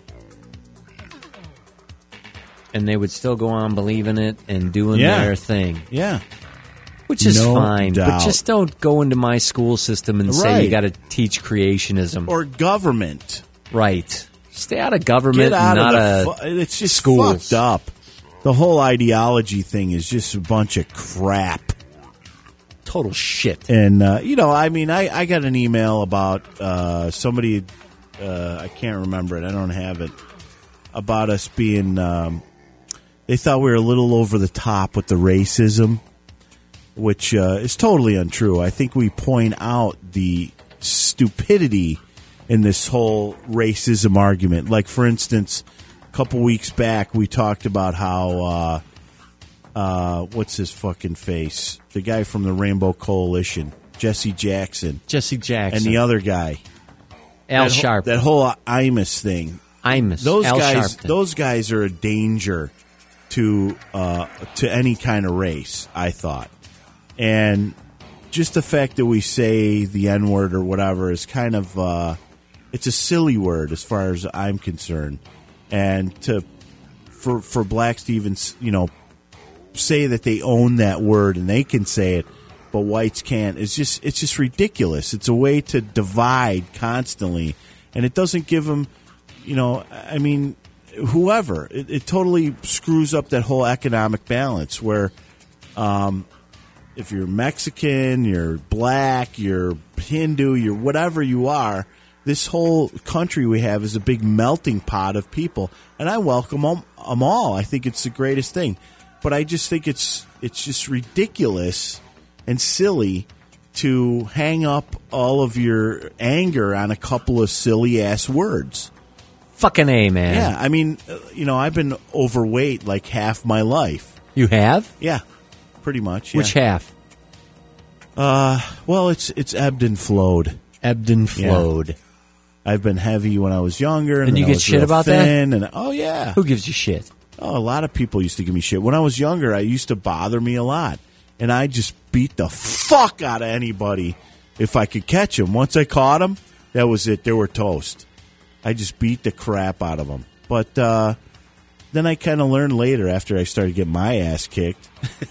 Speaker 4: And they would still go on believing it and doing
Speaker 1: Yeah.
Speaker 4: their thing.
Speaker 1: Yeah.
Speaker 4: Which is
Speaker 1: No
Speaker 4: fine, but
Speaker 1: doubt.
Speaker 4: just don't go into my school system and say you
Speaker 1: Right.
Speaker 4: got to teach creationism.
Speaker 1: Or government.
Speaker 4: Right. Stay out of government
Speaker 1: Get out
Speaker 4: and not
Speaker 1: of
Speaker 4: a
Speaker 1: the fu- It's just
Speaker 4: schools.
Speaker 1: fucked up. the whole ideology thing is just a bunch of crap.
Speaker 4: Total shit.
Speaker 1: And, uh, you know, I mean, I, I got an email about uh, somebody, uh, I can't remember it, I don't have it, about us being, um, they thought we were a little over the top with the racism, which uh, is totally untrue. I think we point out the stupidity in this whole racism argument. Like, for instance, a couple weeks back, we talked about how, uh, uh, what's his fucking face? The guy from the Rainbow Coalition, Jesse Jackson.
Speaker 4: Jesse Jackson.
Speaker 1: And the other guy.
Speaker 4: Al
Speaker 1: that
Speaker 4: Sharpton.
Speaker 1: Whole, that whole Imus thing.
Speaker 4: Imus.
Speaker 1: Those
Speaker 4: Al
Speaker 1: guys,
Speaker 4: Sharpton.
Speaker 1: those guys are a danger to uh, to any kind of race, I thought. And just the fact that we say the N-word or whatever is kind of, uh, it's a silly word as far as I'm concerned. And to for for blacks to even, you know, say that they own that word and they can say it, but whites can't, it's just it's just ridiculous. It's a way to divide constantly, and it doesn't give them, you know, I mean, whoever. It, it totally screws up that whole economic balance where um, if you're Mexican, you're black, you're Hindu, you're whatever you are, this whole country we have is a big melting pot of people, and I welcome them, them all. I think it's the greatest thing. But I just think it's it's just ridiculous and silly to hang up all of your anger on a couple of silly-ass words.
Speaker 4: Fucking A, man.
Speaker 1: Yeah, I mean, uh, you know, I've been overweight like half my life.
Speaker 4: You have?
Speaker 1: Yeah, pretty much. Yeah.
Speaker 4: Which half?
Speaker 1: Uh, well, it's it's ebbed and flowed.
Speaker 4: Ebbed and flowed.
Speaker 1: Yeah. I've been heavy when I was younger, and,
Speaker 4: And
Speaker 1: then
Speaker 4: you
Speaker 1: I
Speaker 4: get
Speaker 1: was
Speaker 4: shit
Speaker 1: real
Speaker 4: about
Speaker 1: thin,
Speaker 4: that?
Speaker 1: And oh yeah,
Speaker 4: Who gives you shit?
Speaker 1: Oh, a lot of people used to give me shit. When I was younger, I used to bother me a lot. And I just beat the fuck out of anybody if I could catch them. Once I caught them, that was it. They were toast. I just beat the crap out of them. But uh, then I kind of learned later after I started getting my ass kicked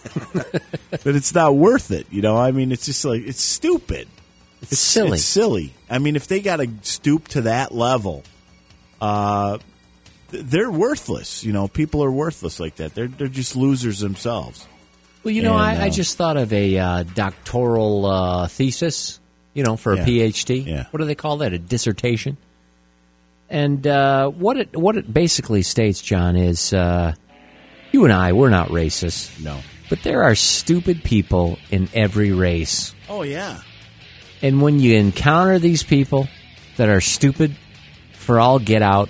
Speaker 1: that it's not worth it. You know, I mean, it's just like, it's stupid.
Speaker 4: It's, it's silly.
Speaker 1: It's silly. I mean, if they got to stoop to that level, uh, they're worthless. You know, people are worthless like that. They're they're just losers themselves.
Speaker 4: Well, you know,
Speaker 1: And,
Speaker 4: I,
Speaker 1: uh,
Speaker 4: I just thought of a uh, doctoral uh, thesis, you know, for a
Speaker 1: Yeah.
Speaker 4: P H D.
Speaker 1: Yeah.
Speaker 4: What do they call that? A dissertation? And uh, what it what it basically states, John, is uh, you and I, we're not racist.
Speaker 1: No.
Speaker 4: But there are stupid people in every race.
Speaker 1: Oh, yeah.
Speaker 4: And when you encounter these people that are stupid for all get out,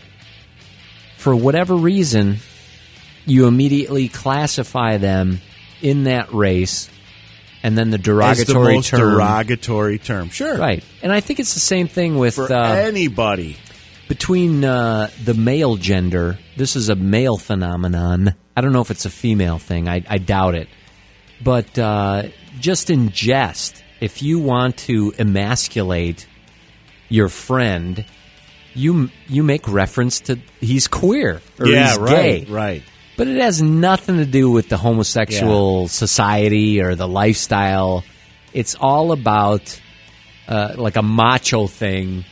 Speaker 4: for whatever reason, you immediately classify them in that race, and then the derogatory
Speaker 1: As the most
Speaker 4: term.
Speaker 1: derogatory term. Sure.
Speaker 4: Right. And I think it's the same thing with
Speaker 1: For
Speaker 4: uh,
Speaker 1: anybody.
Speaker 4: between uh, the male gender. This is a male phenomenon. I don't know if it's a female thing. I, I doubt it. But uh, just in jest, if you want to emasculate your friend, you you make reference to he's queer or
Speaker 1: Yeah,
Speaker 4: he's
Speaker 1: right,
Speaker 4: gay.
Speaker 1: right.
Speaker 4: But it has nothing to do with the homosexual society or the lifestyle. It's all about uh, like a macho thing,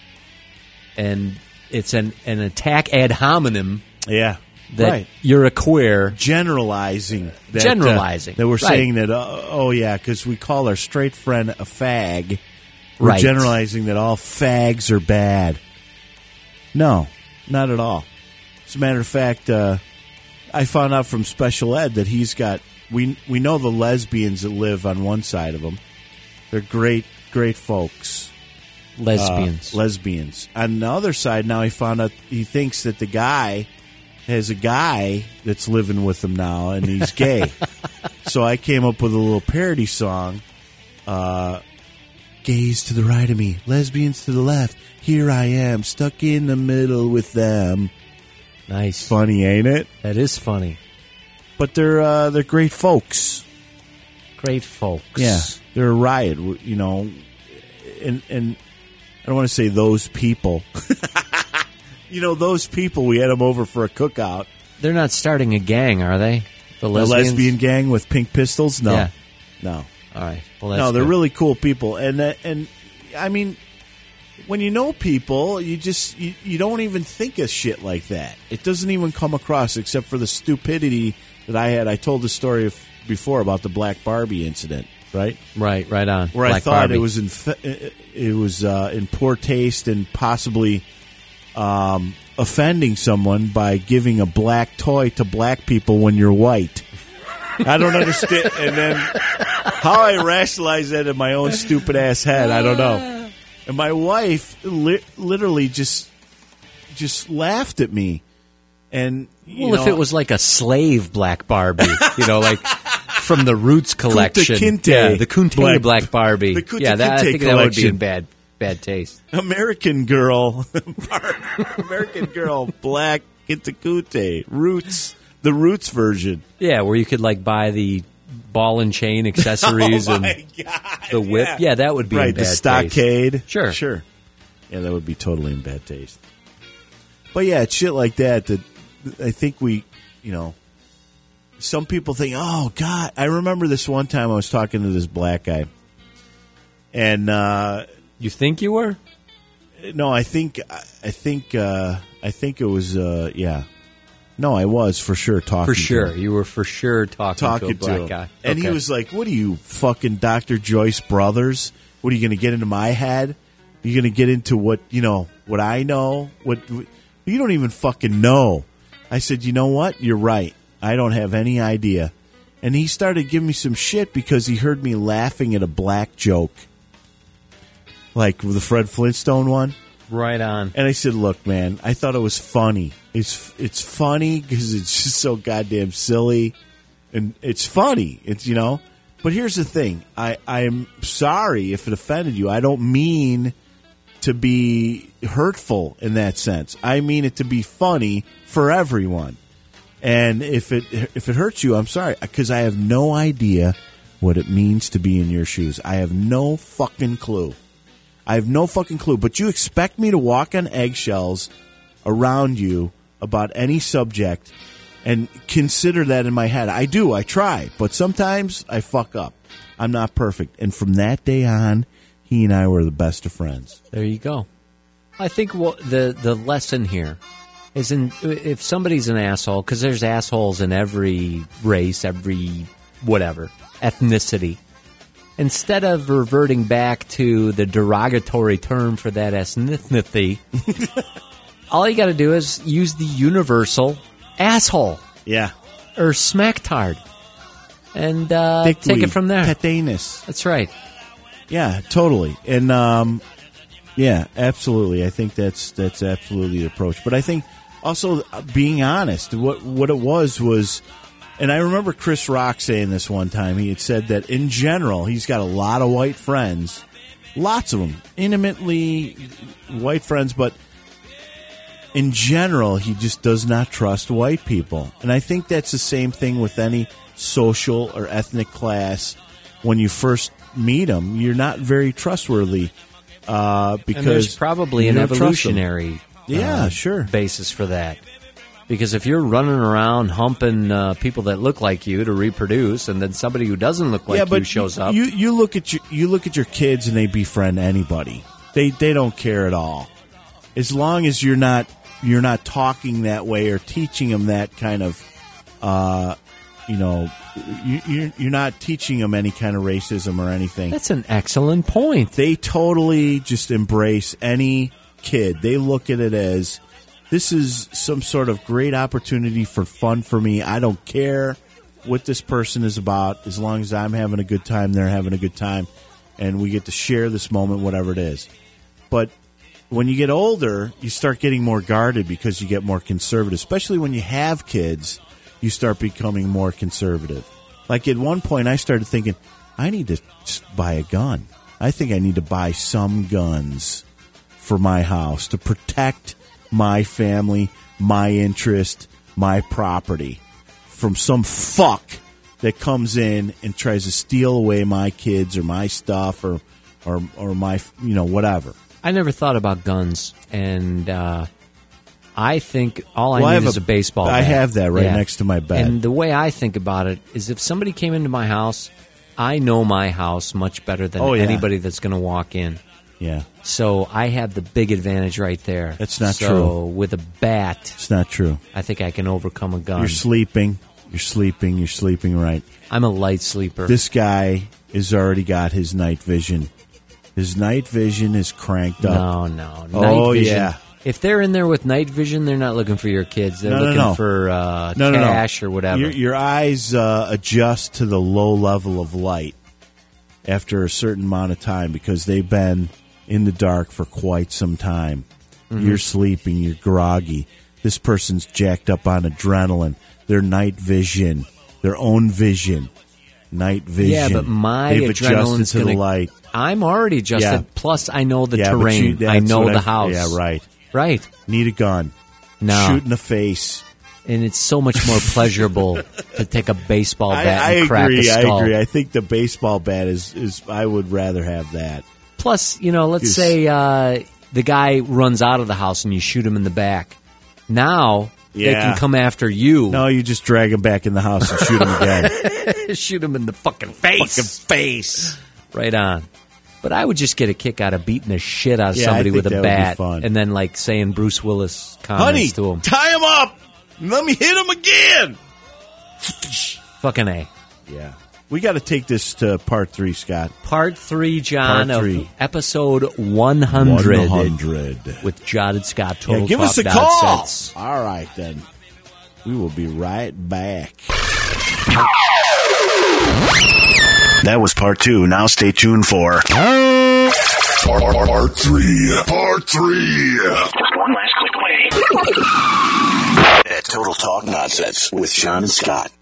Speaker 4: and it's an, an attack ad hominem.
Speaker 1: Yeah.
Speaker 4: That
Speaker 1: right.
Speaker 4: you're a queer.
Speaker 1: Generalizing. That, uh,
Speaker 4: Generalizing.
Speaker 1: that we're
Speaker 4: Right.
Speaker 1: saying that, uh, oh, yeah, because we call our straight friend a fag. We're
Speaker 4: Right.
Speaker 1: generalizing that all fags are bad. No, not at all. As a matter of fact, uh, I found out from special ed that he's got, we, we know the lesbians that live on one side of him. They're great, great folks.
Speaker 4: Lesbians.
Speaker 1: Uh, lesbians. On the other side, now he found out he thinks that the guy has a guy that's living with him now, and he's gay. So I came up with a little parody song. Uh, Gays to the right of me, lesbians to the left. Here I am, stuck in the middle with them.
Speaker 4: Nice.
Speaker 1: Funny, ain't it?
Speaker 4: That is funny.
Speaker 1: But they're uh, they're great folks.
Speaker 4: Great folks.
Speaker 1: Yeah, they're a riot. You know, and and I don't want to say those people. You know, those people, we had them over for a cookout.
Speaker 4: They're not starting a gang, are they? The
Speaker 1: A
Speaker 4: lesbians?
Speaker 1: lesbian gang with pink pistols? No.
Speaker 4: Yeah.
Speaker 1: No.
Speaker 4: All right. Well, that's
Speaker 1: no, they're
Speaker 4: good.
Speaker 1: really cool people. And, uh, and I mean, when you know people, you just, you, you don't even think of shit like that. It doesn't even come across except for the stupidity that I had. I told the story of, before about the Black Barbie incident, right?
Speaker 4: Right, right on.
Speaker 1: Where
Speaker 4: Black
Speaker 1: I thought
Speaker 4: Barbie.
Speaker 1: it was in it was uh, in poor taste and possibly um, offending someone by giving a black toy to black people when you're white. I don't understand. And then how I rationalize that in my own stupid ass head, I don't know. And my wife li- literally just just laughed at me. And you
Speaker 4: well,
Speaker 1: know,
Speaker 4: if it was like a slave Black Barbie, you know, like from the Roots collection,
Speaker 1: Kunta Kinte
Speaker 4: yeah, the Kunta
Speaker 1: Black-
Speaker 4: Black Barbie,
Speaker 1: the Kunta
Speaker 4: yeah, that, I
Speaker 1: Kinte
Speaker 4: think that would be
Speaker 1: collection.
Speaker 4: in bad bad taste.
Speaker 1: American Girl, American Girl, Black Kitakute, Roots, the Roots version.
Speaker 4: Yeah, where you could like buy the ball and chain accessories
Speaker 1: Oh,
Speaker 4: and
Speaker 1: my God,
Speaker 4: the whip.
Speaker 1: yeah.
Speaker 4: Yeah. that would be
Speaker 1: right.
Speaker 4: in bad
Speaker 1: The stockade,
Speaker 4: taste. Sure,
Speaker 1: sure. Yeah, that would be totally in bad taste. But yeah, it's shit like that that I think we, you know, some people think, oh God, I remember this one time I was talking to this black guy, and uh,
Speaker 4: you think you were?
Speaker 1: No, I think I think uh, I think it was uh, yeah. No, I was for sure talking.
Speaker 4: For
Speaker 1: to
Speaker 4: sure,
Speaker 1: him.
Speaker 4: you were for sure talking,
Speaker 1: talking
Speaker 4: to a black
Speaker 1: him.
Speaker 4: guy,
Speaker 1: and he
Speaker 4: Okay.
Speaker 1: was like, "What are you, fucking Doctor Joyce Brothers? What are you going to get into my head? You're going to get into what you know, what I know? What, what you don't even fucking know." I said, "You know what? You're right. I don't have any idea." And he started giving me some shit because he heard me laughing at a black joke, like the Fred Flintstone one.
Speaker 4: Right on.
Speaker 1: And I said, "Look, man, I thought it was funny. It's it's funny because it's just so goddamn silly, and it's funny. It's you know. But here's the thing. I I'm sorry if it offended you. I don't mean to be hurtful in that sense. I mean it to be funny for everyone. And if it if it hurts you, I'm sorry because I have no idea what it means to be in your shoes. I have no fucking clue." I have no fucking clue, but you expect me to walk on eggshells around you about any subject and consider that in my head. I do, I try, but sometimes I fuck up. I'm not perfect. And from that day on, he and I were the best of friends.
Speaker 4: There you go. I think what the the lesson here is in if somebody's an asshole, because there's assholes in every race, every whatever, ethnicity. Instead of reverting back to the derogatory term for that ethnicity, all you got to do is use the universal asshole.
Speaker 1: Yeah.
Speaker 4: Or smacktard. And uh, take
Speaker 1: Dickweed,
Speaker 4: it from there.
Speaker 1: Petanus.
Speaker 4: That's right.
Speaker 1: Yeah, totally. And um, yeah, absolutely. I think that's that's absolutely the approach. But I think also uh, being honest, what what it was was, and I remember Chris Rock saying this one time. He had said that in general, he's got a lot of white friends, lots of them, intimately white friends, but in general, he just does not trust white people. And I think that's the same thing with any social or ethnic class. When you first meet them, you're not very trustworthy uh, because
Speaker 4: and there's probably
Speaker 1: you
Speaker 4: an
Speaker 1: don't trust them.
Speaker 4: evolutionary
Speaker 1: yeah,
Speaker 4: uh,
Speaker 1: sure.
Speaker 4: basis for that. Because if you're running around humping uh, people that look like you to reproduce, and then somebody who doesn't look like
Speaker 1: yeah, but
Speaker 4: you shows up,
Speaker 1: You you look at your you look at your kids and they befriend anybody. They they don't care at all, as long as you're not you're not talking that way or teaching them that kind of, uh, you know, you, you're you're not teaching them any kind of racism or anything.
Speaker 4: that's an excellent point.
Speaker 1: They totally just embrace any kid. They look at it as, this is some sort of great opportunity for fun for me. I don't care what this person is about. As long as I'm having a good time, they're having a good time. And we get to share this moment, whatever it is. But when you get older, you start getting more guarded because you get more conservative. Especially when you have kids, you start becoming more conservative. Like at one point, I started thinking, I need to buy a gun. I think I need to buy some guns for my house to protect my family, my interest, my property from some fuck that comes in and tries to steal away my kids or my stuff or or or my, you know, whatever.
Speaker 4: I never thought about guns, and uh, I think all I
Speaker 1: Well, I
Speaker 4: need
Speaker 1: have
Speaker 4: is
Speaker 1: a-
Speaker 4: a baseball
Speaker 1: I
Speaker 4: bat.
Speaker 1: have that right next to my bed.
Speaker 4: And the way I think about it is if somebody came into my house, I know my house much better than
Speaker 1: Oh, yeah.
Speaker 4: anybody that's going to walk in.
Speaker 1: Yeah.
Speaker 4: So I have the big advantage right there.
Speaker 1: That's not
Speaker 4: so
Speaker 1: true.
Speaker 4: with a bat,
Speaker 1: It's not true.
Speaker 4: I think I can overcome a gun.
Speaker 1: You're sleeping. You're sleeping. You're sleeping right.
Speaker 4: I'm a light sleeper.
Speaker 1: This guy has already got his night vision. His night vision is cranked up.
Speaker 4: No, no. Night
Speaker 1: oh,
Speaker 4: vision.
Speaker 1: yeah.
Speaker 4: If they're in there with night vision, they're not looking for your kids. They're
Speaker 1: no, no,
Speaker 4: looking
Speaker 1: no.
Speaker 4: for uh,
Speaker 1: no,
Speaker 4: cash
Speaker 1: no, no.
Speaker 4: or whatever.
Speaker 1: Your, your eyes uh, adjust to the low level of light after a certain amount of time because they've been in the dark for quite some time. Mm-hmm. You're sleeping. You're groggy. This person's jacked up on adrenaline. Their night vision, their own vision, night vision.
Speaker 4: Yeah, but my
Speaker 1: They've adjusted
Speaker 4: adrenaline's
Speaker 1: to
Speaker 4: gonna,
Speaker 1: the light.
Speaker 4: I'm already adjusted.
Speaker 1: Yeah.
Speaker 4: Plus, I know the
Speaker 1: yeah,
Speaker 4: terrain.
Speaker 1: You,
Speaker 4: I know the
Speaker 1: I,
Speaker 4: house.
Speaker 1: Yeah, right.
Speaker 4: Right.
Speaker 1: Need a gun.
Speaker 4: No.
Speaker 1: Shoot in the face.
Speaker 4: And it's so much more pleasurable to take a baseball bat
Speaker 1: I,
Speaker 4: and
Speaker 1: I
Speaker 4: crack
Speaker 1: agree,
Speaker 4: a skull.
Speaker 1: I agree. I think the baseball bat is, is I would rather have that.
Speaker 4: Plus, you know, let's say uh, the guy runs out of the house and you shoot him in the back. Now
Speaker 1: yeah.
Speaker 4: they can come after you.
Speaker 1: No, you just drag him back in the house and shoot him again.
Speaker 4: Shoot him in the fucking face.
Speaker 1: Fucking face.
Speaker 4: Right on. But I would just get a kick out of beating the shit out of
Speaker 1: Yeah,
Speaker 4: somebody
Speaker 1: I think
Speaker 4: with a
Speaker 1: that would be
Speaker 4: bat
Speaker 1: fun.
Speaker 4: and then like saying Bruce Willis comments
Speaker 1: Honey,
Speaker 4: to him.
Speaker 1: tie him up. Let me hit him again.
Speaker 4: Fucking A.
Speaker 1: Yeah. We got to take this to part three, Scott.
Speaker 4: Part three, John,
Speaker 1: Part three.
Speaker 4: of episode one hundred.
Speaker 1: one hundred.
Speaker 4: With John and Scott, Total
Speaker 1: Yeah, give
Speaker 4: Talk
Speaker 1: us a
Speaker 4: Nonsense.
Speaker 1: call. All right, then. We will be right back.
Speaker 12: That was part two. Now stay tuned for
Speaker 2: part, part, part three. Part three.
Speaker 3: Just one last click away.
Speaker 12: Total Talk Nonsense with Sean and Scott.